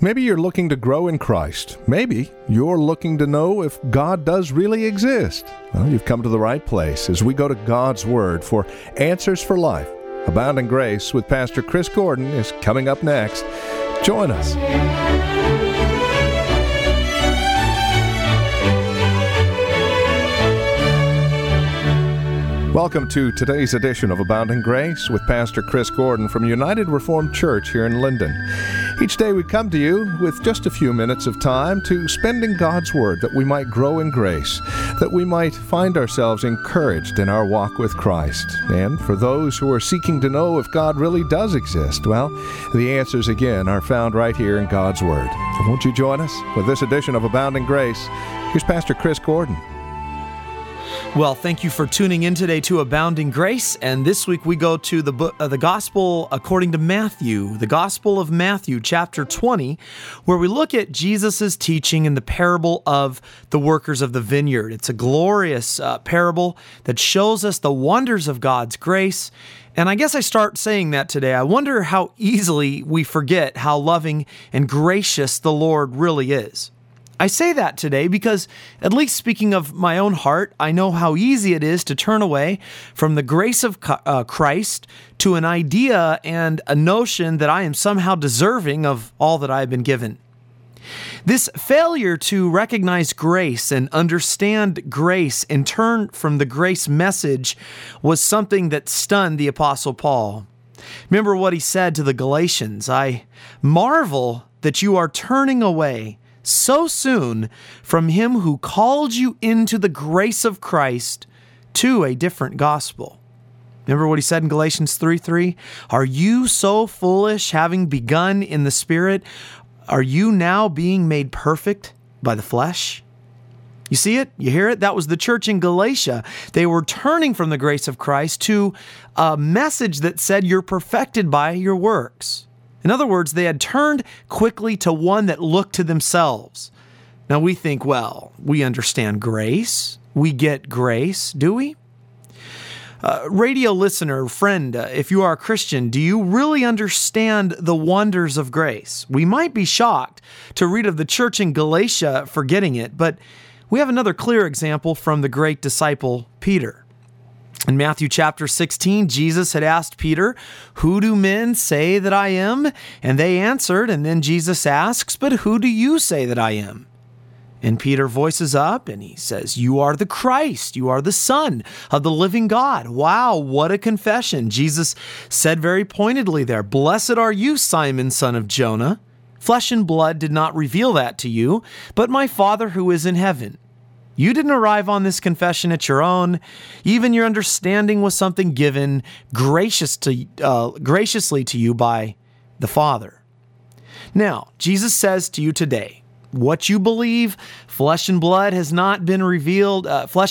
Maybe you're looking to grow in Christ. Maybe you're looking to know if God does really exist. Well, you've come to the right place as we go to God's Word for Answers for Life. Abounding Grace with Pastor Chris Gordon is coming up next. Join us. Welcome to today's edition of Abounding Grace with Pastor Chris Gordon from United Reformed Church here in Linden. Each day we come to you with just a few minutes of time to spend in God's Word that we might grow in grace, that we might find ourselves encouraged in our walk with Christ. And for those who are seeking to know if God really does exist, well, the answers again are found right here in God's Word. So won't you join us with this edition of Abounding Grace? Here's Pastor Chris Gordon. Well, thank you for tuning in today to Abounding Grace, and this week we go to the Gospel according to Matthew, the Gospel of Matthew, chapter 20, where we look at Jesus' teaching in the parable of the workers of the vineyard. It's a glorious parable that shows us the wonders of God's grace, and I guess I start saying that today. I wonder how easily we forget how loving and gracious the Lord really is. I say that today because, at least speaking of my own heart, I know how easy it is to turn away from the grace of Christ to an idea and a notion that I am somehow deserving of all that I have been given. This failure to recognize grace and understand grace and turn from the grace message was something that stunned the Apostle Paul. Remember what he said to the Galatians, "I marvel that you are turning away so soon from him who called you into the grace of Christ to a different gospel." Remember what he said in Galatians 3:3? "Are you so foolish, having begun in the Spirit? Are you now being made perfect by the flesh?" You see it? You hear it? That was the church in Galatia. They were turning from the grace of Christ to a message that said you're perfected by your works. In other words, they had turned quickly to one that looked to themselves. Now we think, well, we understand grace. We get grace, do we? Radio listener, friend, if you are a Christian, do you really understand the wonders of grace? We might be shocked to read of the church in Galatia forgetting it, but we have another clear example from the great disciple, Peter. In Matthew chapter 16, Jesus had asked Peter, "Who do men say that I am?" And they answered, and then Jesus asks, "But who do you say that I am?" And Peter voices up and he says, "You are the Christ. You are the Son of the living God." Wow, what a confession. Jesus said very pointedly there, "Blessed are you, Simon, son of Jonah. Flesh and blood did not reveal that to you, but my Father who is in heaven. You didn't arrive on this confession at your own. Even your understanding was something given graciously to you by the Father." Now, Jesus says to you today, what you believe, flesh and blood has not revealed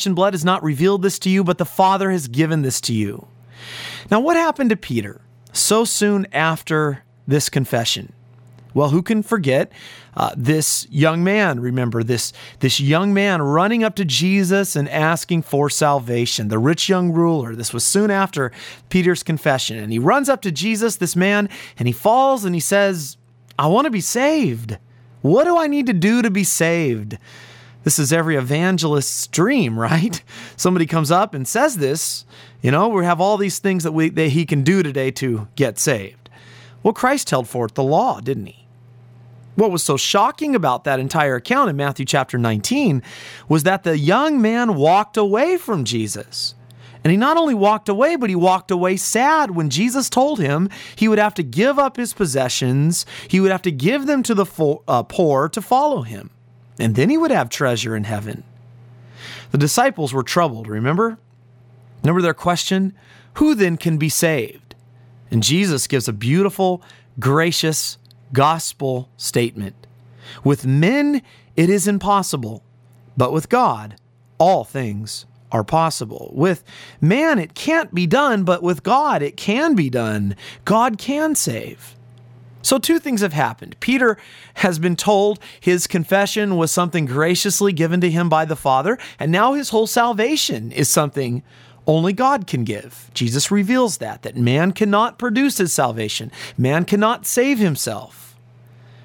this to you, but the Father has given this to you. Now, what happened to Peter so soon after this confession? Well, who can forget this young man? Remember this young man running up to Jesus and asking for salvation, the rich young ruler. This was soon after Peter's confession. And he runs up to Jesus, this man, and he falls and he says, "I want to be saved. What do I need to do to be saved?" This is every evangelist's dream, right? Somebody comes up and says this, we have all these things that he can do today to get saved. Well, Christ held forth the law, didn't he? What was so shocking about that entire account in Matthew chapter 19 was that the young man walked away from Jesus. And he not only walked away, but he walked away sad when Jesus told him he would have to give up his possessions, he would have to give them to the poor to follow him, and then he would have treasure in heaven. The disciples were troubled, remember? Remember their question? Who then can be saved? And Jesus gives a beautiful, gracious gospel statement. With men, it is impossible, but with God, all things are possible. With man, it can't be done, but with God, it can be done. God can save. So two things have happened. Peter has been told his confession was something graciously given to him by the Father, and now his whole salvation is something only God can give. Jesus reveals that man cannot produce his salvation. Man cannot save himself.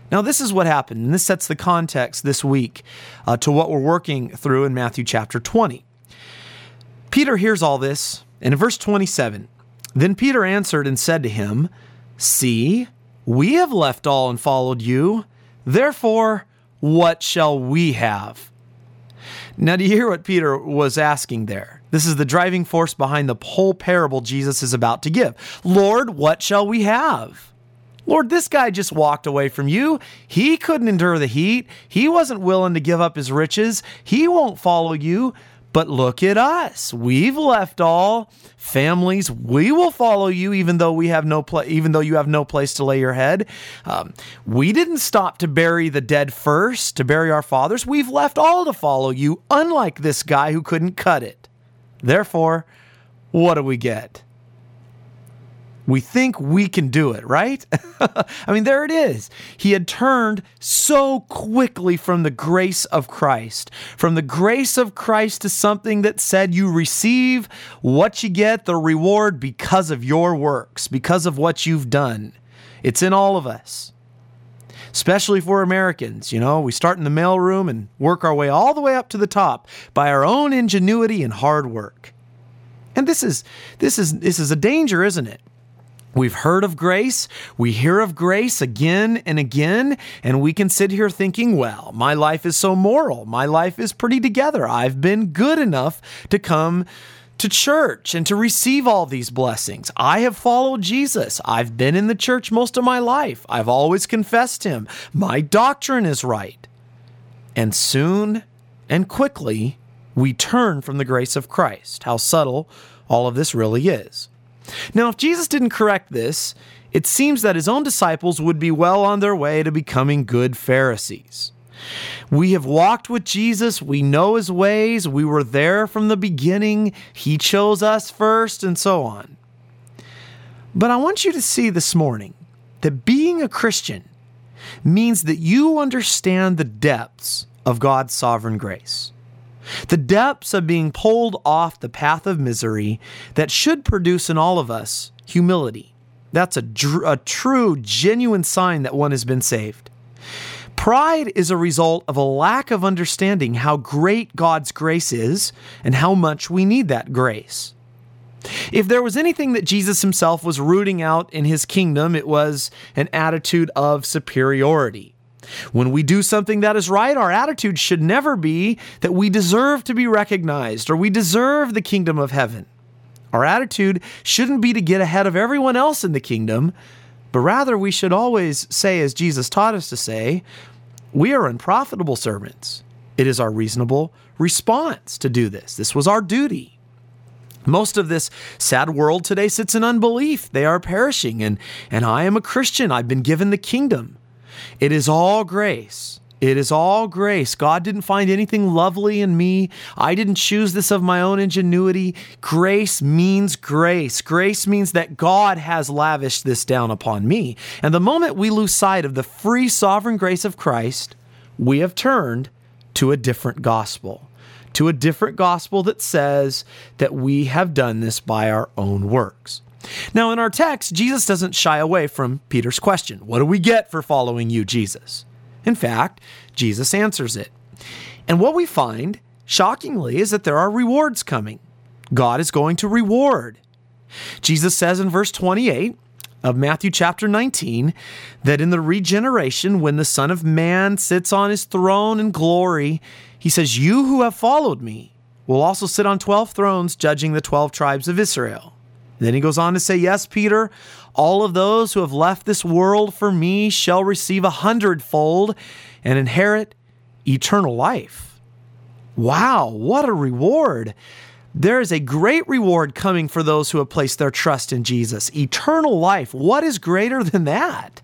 Now, this is what happened, and this sets the context this week to what we're working through in Matthew chapter 20. Peter hears all this, and in verse 27, then Peter answered and said to him, "See, we have left all and followed you. Therefore, what shall we have?" Now, do you hear what Peter was asking there? This is the driving force behind the whole parable Jesus is about to give. Lord, what shall we have? Lord, this guy just walked away from you. He couldn't endure the heat. He wasn't willing to give up his riches. He won't follow you. But look at us. We've left all. Families, we will follow you even though you have no place to lay your head. We didn't stop to bury the dead first, to bury our fathers. We've left all to follow you, unlike this guy who couldn't cut it. Therefore, what do we get? We think we can do it, right? I mean, there it is. He had turned so quickly from the grace of Christ to something that said you receive what you get, the reward, because of your works, because of what you've done. It's in all of us, especially for Americans. You know, we start in the mailroom and work our way all the way up to the top by our own ingenuity and hard work. And this is a danger, isn't it? We've heard of grace, we hear of grace again and again, and we can sit here thinking, well, my life is so moral, my life is pretty together, I've been good enough to come to church and to receive all these blessings. I have followed Jesus. I've been in the church most of my life. I've always confessed him. My doctrine is right. And soon and quickly, we turn from the grace of Christ. How subtle all of this really is. Now, if Jesus didn't correct this, it seems that his own disciples would be well on their way to becoming good Pharisees. We have walked with Jesus. We know his ways. We were there from the beginning. He chose us first, and so on. But I want you to see this morning that being a Christian means that you understand the depths of God's sovereign grace. The depths of being pulled off the path of misery that should produce in all of us humility. That's a true, genuine sign that one has been saved. Pride is a result of a lack of understanding how great God's grace is and how much we need that grace. If there was anything that Jesus himself was rooting out in his kingdom, it was an attitude of superiority. When we do something that is right, our attitude should never be that we deserve to be recognized or we deserve the kingdom of heaven. Our attitude shouldn't be to get ahead of everyone else in the kingdom, but rather we should always say, as Jesus taught us to say, we are unprofitable servants. It is our reasonable response to do this. This was our duty. Most of this sad world today sits in unbelief. They are perishing, and I am a Christian. I've been given the kingdom. It is all grace. It is all grace. God didn't find anything lovely in me. I didn't choose this of my own ingenuity. Grace means grace. Grace means that God has lavished this down upon me. And the moment we lose sight of the free sovereign grace of Christ, we have turned to a different gospel. To a different gospel that says that we have done this by our own works. Now, in our text, Jesus doesn't shy away from Peter's question. What do we get for following you, Jesus? In fact, Jesus answers it. And what we find, shockingly, is that there are rewards coming. God is going to reward. Jesus says in verse 28 of Matthew chapter 19 that in the regeneration, when the Son of Man sits on his throne in glory, he says, "You who have followed me will also sit on 12 thrones, judging the 12 tribes of Israel." Then he goes on to say, "Yes, Peter, all of those who have left this world for me shall receive 100-fold and inherit eternal life." Wow, what a reward. There is a great reward coming for those who have placed their trust in Jesus. Eternal life. What is greater than that?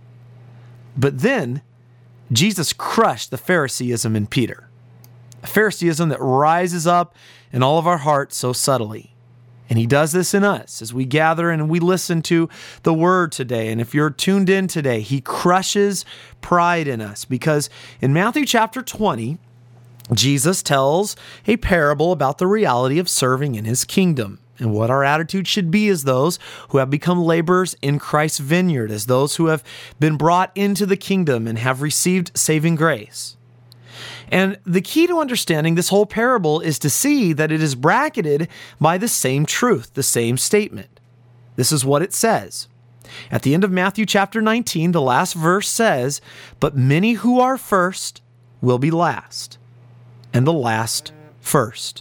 But then Jesus crushed the Phariseeism in Peter. A Phariseeism that rises up in all of our hearts so subtly. And he does this in us as we gather and we listen to the word today. And if you're tuned in today, he crushes pride in us because in Matthew chapter 20, Jesus tells a parable about the reality of serving in his kingdom. and what our attitude should be as those who have become laborers in Christ's vineyard, as those who have been brought into the kingdom and have received saving grace. And the key to understanding this whole parable is to see that it is bracketed by the same truth, the same statement. This is what it says. At the end of Matthew chapter 19, the last verse says, "But many who are first will be last, and the last first."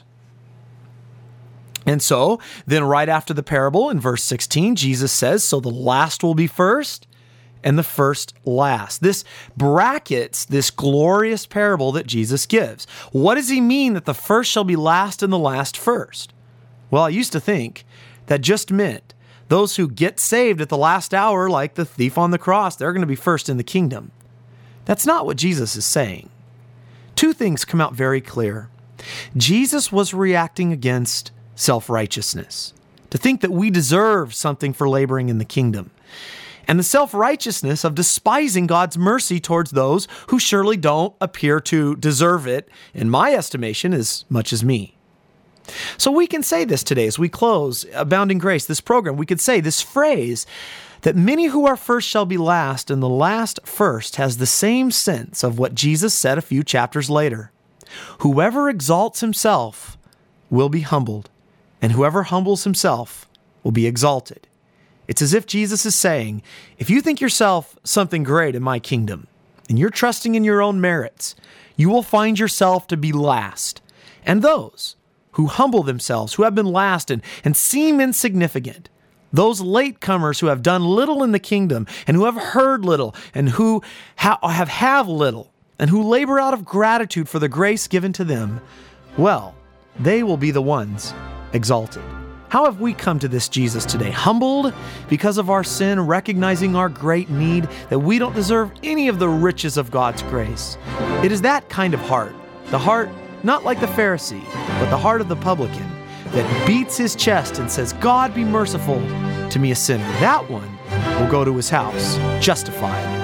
And so, then right after the parable in verse 16, Jesus says, "So the last will be first, and the first last." This brackets this glorious parable that Jesus gives. What does he mean that the first shall be last and the last first? Well, I used to think that just meant those who get saved at the last hour, like the thief on the cross, they're going to be first in the kingdom. That's not what Jesus is saying. Two things come out very clear. Jesus was reacting against self-righteousness, to think that we deserve something for laboring in the kingdom, and the self-righteousness of despising God's mercy towards those who surely don't appear to deserve it, in my estimation, as much as me. So we can say this today as we close Abounding Grace, this program. We could say this phrase, that many who are first shall be last, and the last first, has the same sense of what Jesus said a few chapters later. Whoever exalts himself will be humbled, and whoever humbles himself will be exalted. It's as if Jesus is saying, if you think yourself something great in my kingdom, and you're trusting in your own merits, you will find yourself to be last. And those who humble themselves, who have been last and seem insignificant, those latecomers who have done little in the kingdom, and who have heard little, and who have little, and who labor out of gratitude for the grace given to them, well, they will be the ones exalted. How have we come to this Jesus today? Humbled because of our sin, recognizing our great need, that we don't deserve any of the riches of God's grace. It is that kind of heart, the heart not like the Pharisee, but the heart of the publican, that beats his chest and says, God, be merciful to me, a sinner. That one will go to his house justified.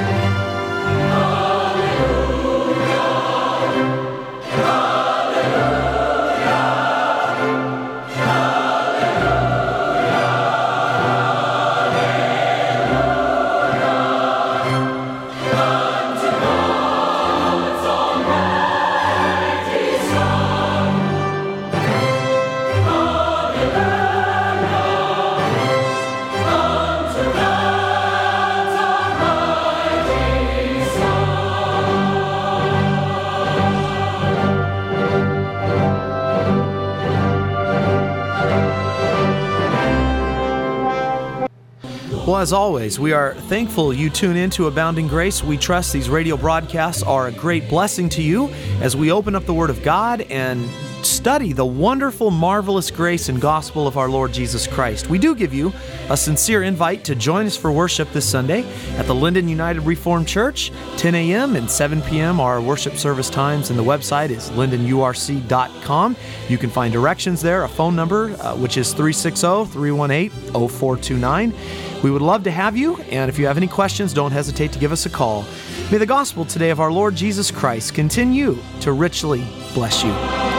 Well, as always, we are thankful you tune in to Abounding Grace. We trust these radio broadcasts are a great blessing to you as we open up the Word of God and study the wonderful, marvelous grace and gospel of our Lord Jesus Christ. We do give you a sincere invite to join us for worship this Sunday at the Linden United Reformed Church. 10 a.m. and 7 p.m. our worship service times, and the website is lindenurc.com. You can find directions there, a phone number, which is 360-318-0429. We would love to have you, and if you have any questions, don't hesitate to give us a call. May the gospel today of our Lord Jesus Christ continue to richly bless you.